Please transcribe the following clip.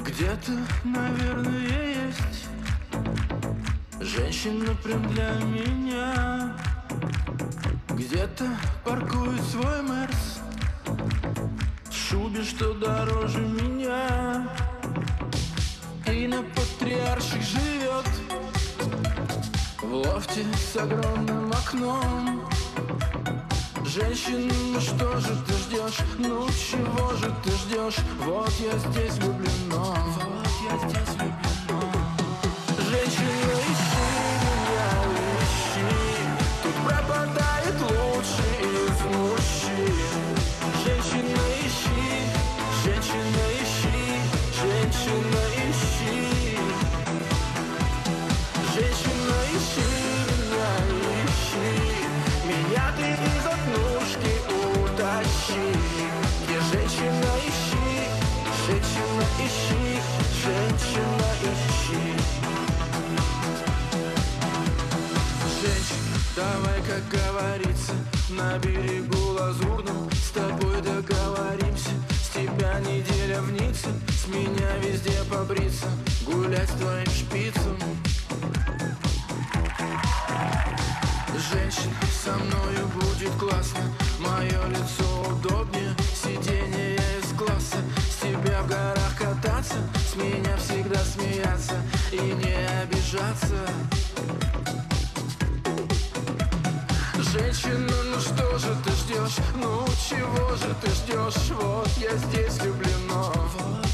Где-то, наверное, есть женщина прям для меня. Где-то паркует свой Мерс в шубе, что дороже меня, и на Патриарших живет в лофте с огромным окном. Женщина, ну что же ты ждешь? Ну чего же ты ждешь? Вот я здесь влюблена. Вот я здесь влюблена. Женщина, ищи меня, ищи. Тут пропадает лучший из мужчин. Женщина, ищи, женщина, ищи, женщина, ищи. Женщина, ищи меня, ищи. Меня ты из однушки утащи. Где женщина, ищи, женщина, ищи, женщина, ищи. Женщина, давай, как говорится, на берегу лазурном с тобой договоримся. С тебя неделя в Ницце, с меня везде побриться, гулять с твоим шпицем. Женщина, со мною будет классно, мое лицо удобнее сиденье из класса. С тебя в горах кататься, с меня всегда смеяться и не обижаться. Женщина, ну что же ты ждешь? Ну чего же ты ждешь? Вот я здесь влюблена.